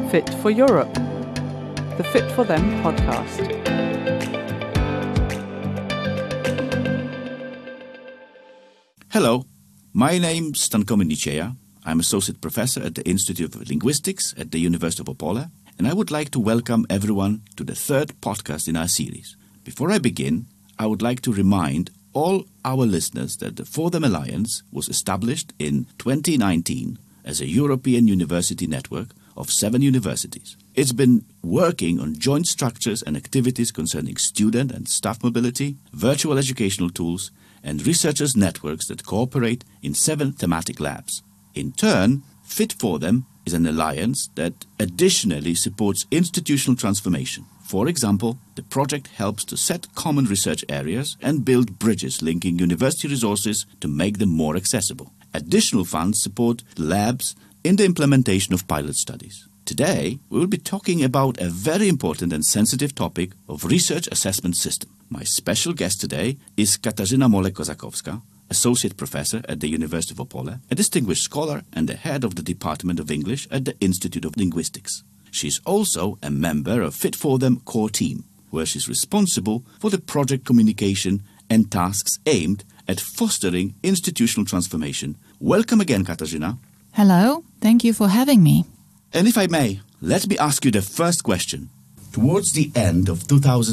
Fit for Europe, the Fit for Them podcast. Hello, my name's Stanko Minichea. I'm Associate Professor at the Institute of Linguistics at the University of Opole, and I would like to welcome everyone to the third podcast in our series. Before I begin, I would like to remind all our listeners that the For Them Alliance was established in 2019 as a European university network of 7 universities. It's been working on joint structures and activities concerning student and staff mobility, virtual educational tools, and researchers' networks that cooperate in 7 thematic labs. In turn, Fit for Them is an alliance that additionally supports institutional transformation. For example, the project helps to set common research areas and build bridges linking university resources to make them more accessible. Additional funds support labs in the implementation of pilot studies. Today, we will be talking about a very important and sensitive topic of research assessment system. My special guest today is Katarzyna Molek-Kozakowska, Associate Professor at the University of Opole, a distinguished scholar and the head of the Department of English at the Institute of Linguistics. She's also a member of Fit for Them core team, where she's responsible for the project communication and tasks aimed at fostering institutional transformation. Welcome again, Katarzyna. Hello, thank you for having me. And if I may, let me ask you the first question. Towards the end of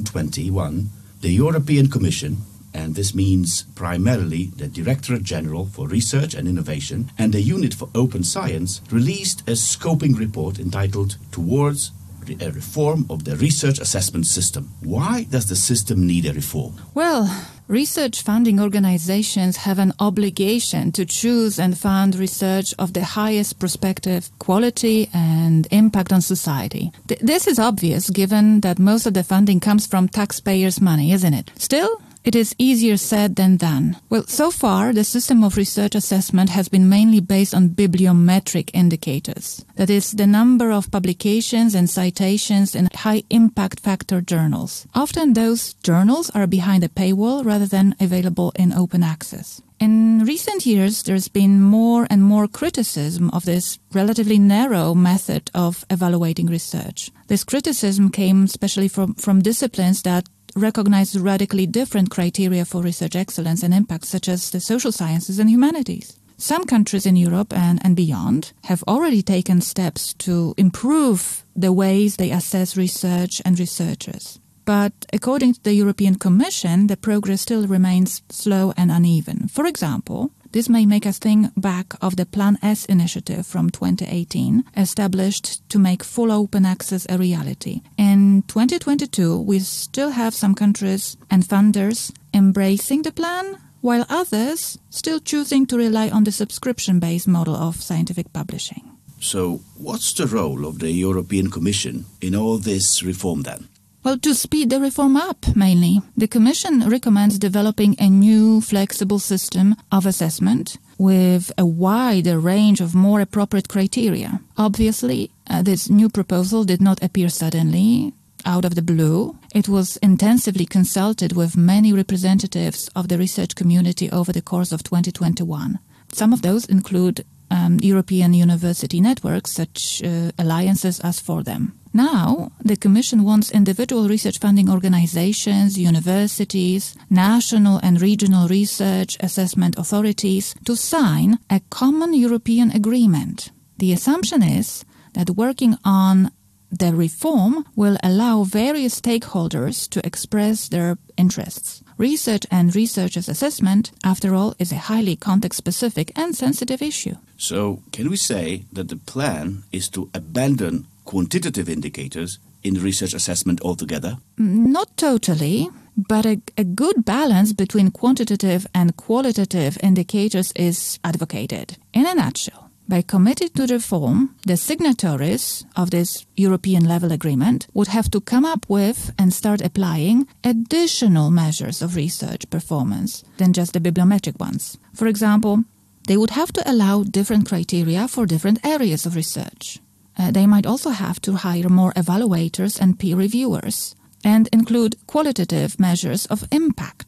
2021, the European Commission, and this means primarily the Directorate General for Research and Innovation and the Unit for Open Science, released a scoping report entitled Towards a Reform of the Research Assessment System. Why does the system need a reform? Well, research funding organizations have an obligation to choose and fund research of the highest prospective quality and impact on society. This is obvious given that most of the funding comes from taxpayers' money, isn't it? Still, it is easier said than done. Well, so far, the system of research assessment has been mainly based on bibliometric indicators. That is, the number of publications and citations in high impact factor journals. Often those journals are behind a paywall rather than available in open access. In recent years, there's been more and more criticism of this relatively narrow method of evaluating research. This criticism came especially from disciplines that recognize radically different criteria for research excellence and impact, such as the social sciences and humanities. Some countries in Europe and beyond have already taken steps to improve the ways they assess research and researchers. But according to the European Commission, the progress still remains slow and uneven. For example, this may make us think back of the Plan S initiative from 2018, established to make full open access a reality. In 2022, we still have some countries and funders embracing the plan, while others still choosing to rely on the subscription-based model of scientific publishing. So, what's the role of the European Commission in all this reform then? Well, to speed the reform up, mainly. The Commission recommends developing a new flexible system of assessment with a wider range of more appropriate criteria. Obviously, this new proposal did not appear suddenly, out of the blue. It was intensively consulted with many representatives of the research community over the course of 2021. Some of those include European university networks, such alliances as For Them. Now, the Commission wants individual research funding organizations, universities, national and regional research assessment authorities to sign a common European agreement. The assumption is that working on the reform will allow various stakeholders to express their interests. Research and researchers' assessment, after all, is a highly context-specific and sensitive issue. So, can we say that the plan is to abandon quantitative indicators in research assessment altogether? Not totally, but a good balance between quantitative and qualitative indicators is advocated. In a nutshell, by committing to reform, the signatories of this European-level agreement would have to come up with and start applying additional measures of research performance than just the bibliometric ones. For example, they would have to allow different criteria for different areas of research. They might also have to hire more evaluators and peer reviewers and include qualitative measures of impact.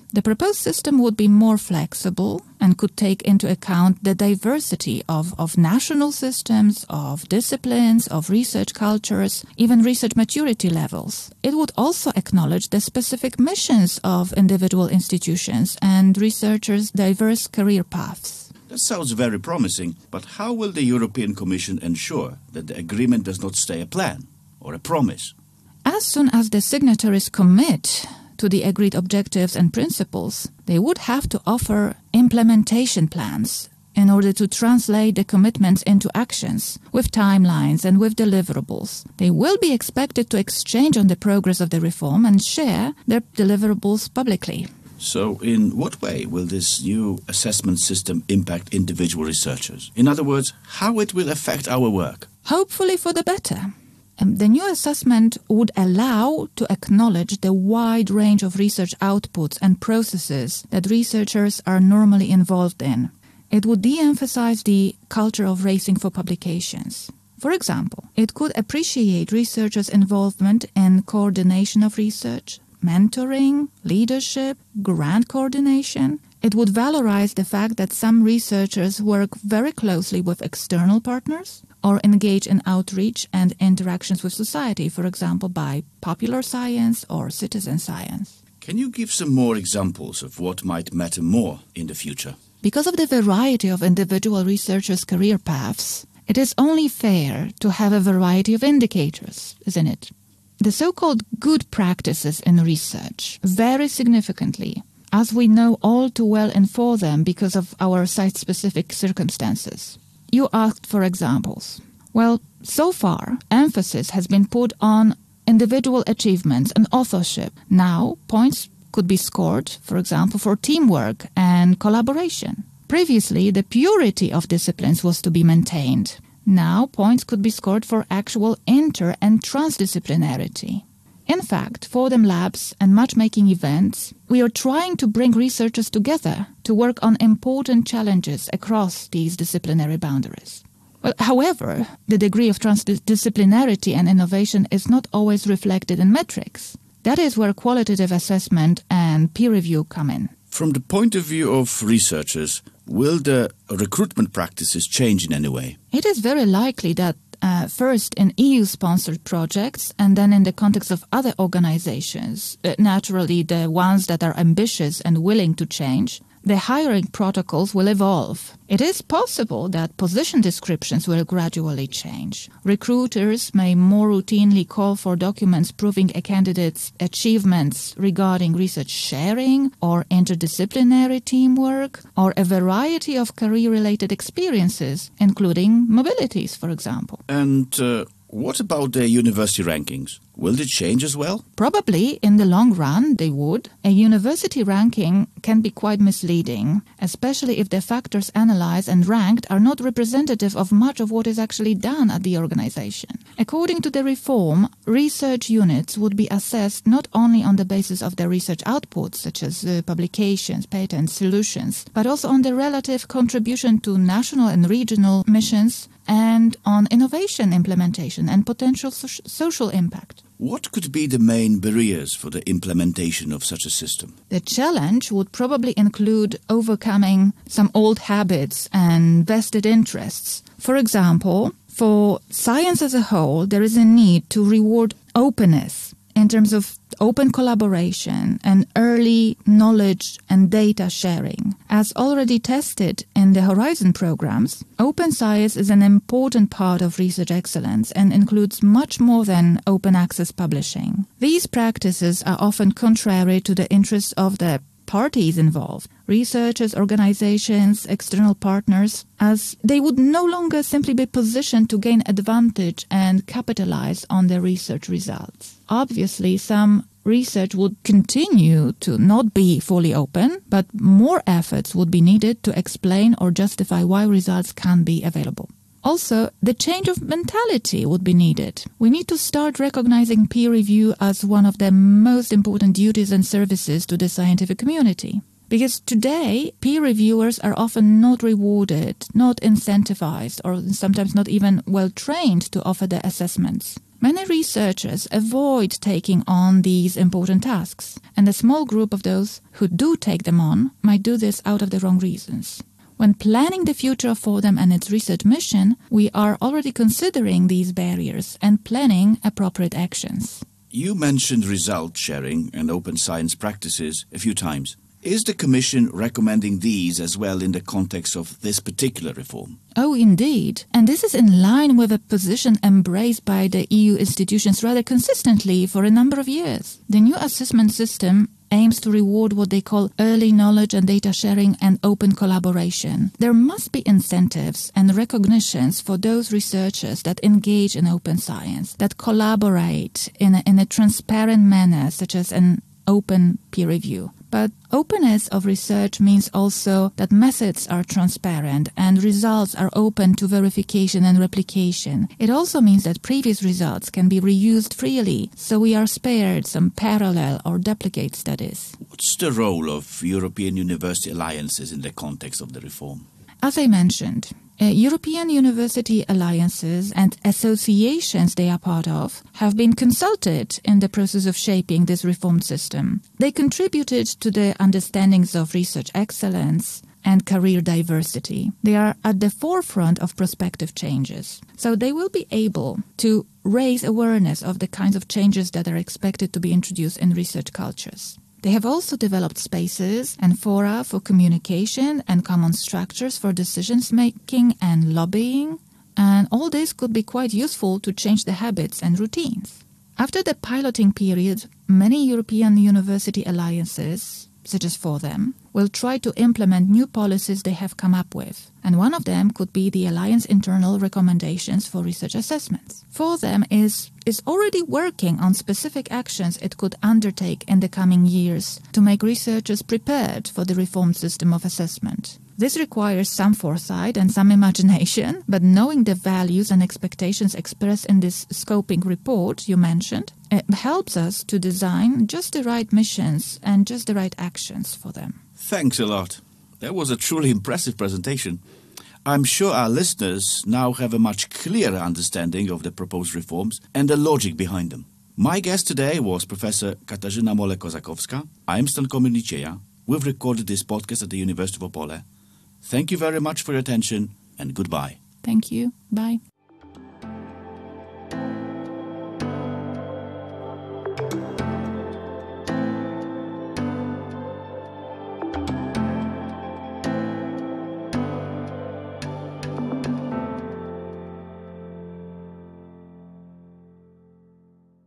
The proposed system would be more flexible and could take into account the diversity of national systems, of disciplines, of research cultures, even research maturity levels. It would also acknowledge the specific missions of individual institutions and researchers' diverse career paths. That sounds very promising, but how will the European Commission ensure that the agreement does not stay a plan or a promise? As soon as the signatories commit to the agreed objectives and principles, they would have to offer implementation plans in order to translate the commitments into actions with timelines and with deliverables. They will be expected to exchange on the progress of the reform and share their deliverables publicly. So in what way will this new assessment system impact individual researchers? In other words, how it will affect our work? Hopefully for the better. The new assessment would allow to acknowledge the wide range of research outputs and processes that researchers are normally involved in. It would de-emphasize the culture of racing for publications. For example, it could appreciate researchers' involvement in coordination of research, mentoring, leadership, grant coordination. It would valorize the fact that some researchers work very closely with external partners or engage in outreach and interactions with society, for example, by popular science or citizen science. Can you give some more examples of what might matter more in the future? Because of the variety of individual researchers' career paths, it is only fair to have a variety of indicators, isn't it? The so-called good practices in research vary significantly, as we know all too well and for them because of our site-specific circumstances. You asked for examples. Well, so far, emphasis has been put on individual achievements and authorship. Now, points could be scored, for example, for teamwork and collaboration. Previously, the purity of disciplines was to be maintained. Now, points could be scored for actual inter- and transdisciplinarity. In fact, for them labs and matchmaking events, we are trying to bring researchers together to work on important challenges across these disciplinary boundaries. Well, however, the degree of transdisciplinarity and innovation is not always reflected in metrics. That is where qualitative assessment and peer review come in. From the point of view of researchers, will the recruitment practices change in any way? It is very likely that first in EU-sponsored projects and then in the context of other organizations, naturally the ones that are ambitious and willing to change, the hiring protocols will evolve. It is possible that position descriptions will gradually change. Recruiters may more routinely call for documents proving a candidate's achievements regarding research sharing or interdisciplinary teamwork or a variety of career-related experiences, including mobilities, for example. And what about the university rankings? Will they change as well? Probably, in the long run, they would. A university ranking can be quite misleading, especially if the factors analyzed and ranked are not representative of much of what is actually done at the organization. According to the reform, research units would be assessed not only on the basis of their research outputs, such as publications, patents, solutions, but also on the relative contribution to national and regional missions and on innovation implementation and potential social impact. What could be the main barriers for the implementation of such a system? The challenge would probably include overcoming some old habits and vested interests. For example, for science as a whole, there is a need to reward openness in terms of open collaboration and early knowledge and data sharing. As already tested in the Horizon programs, open science is an important part of research excellence and includes much more than open access publishing. These practices are often contrary to the interests of the parties involved, researchers, organizations, external partners, as they would no longer simply be positioned to gain advantage and capitalize on their research results. Obviously, some research would continue to not be fully open, but more efforts would be needed to explain or justify why results can be available. Also, the change of mentality would be needed. We need to start recognizing peer review as one of the most important duties and services to the scientific community. Because today, peer reviewers are often not rewarded, not incentivized, or sometimes not even well trained to offer their assessments. Many researchers avoid taking on these important tasks, and a small group of those who do take them on might do this out of the wrong reasons. When planning the future of Fordham and its research mission, we are already considering these barriers and planning appropriate actions. You mentioned result sharing and open science practices a few times. Is the Commission recommending these as well in the context of this particular reform? Oh, indeed. And this is in line with a position embraced by the EU institutions rather consistently for a number of years. The new assessment system aims to reward what they call early knowledge and data sharing and open collaboration. There must be incentives and recognitions for those researchers that engage in open science, that collaborate in a transparent manner, such as an open peer review. But openness of research means also that methods are transparent and results are open to verification and replication. It also means that previous results can be reused freely, so we are spared some parallel or duplicate studies. What's the role of European university alliances in the context of the reform? As I mentioned, European university alliances and associations they are part of have been consulted in the process of shaping this reformed system. They contributed to the understandings of research excellence and career diversity. They are at the forefront of prospective changes. So they will be able to raise awareness of the kinds of changes that are expected to be introduced in research cultures. They have also developed spaces and fora for communication and common structures for decision-making and lobbying, and all this could be quite useful to change the habits and routines. After the piloting period, many European university alliances, such as Fordham, will try to implement new policies they have come up with, and one of them could be the Alliance internal recommendations for research assessments. Fordham is already working on specific actions it could undertake in the coming years to make researchers prepared for the reformed system of assessment. This requires some foresight and some imagination, but knowing the values and expectations expressed in this scoping report you mentioned, it helps us to design just the right missions and just the right actions for them. Thanks a lot. That was a truly impressive presentation. I'm sure our listeners now have a much clearer understanding of the proposed reforms and the logic behind them. My guest today was Professor Katarzyna Molek-Kozakowska. I'm Stan Kominiczeja. We've recorded this podcast at the University of Opole. Thank you very much for your attention and goodbye. Thank you. Bye.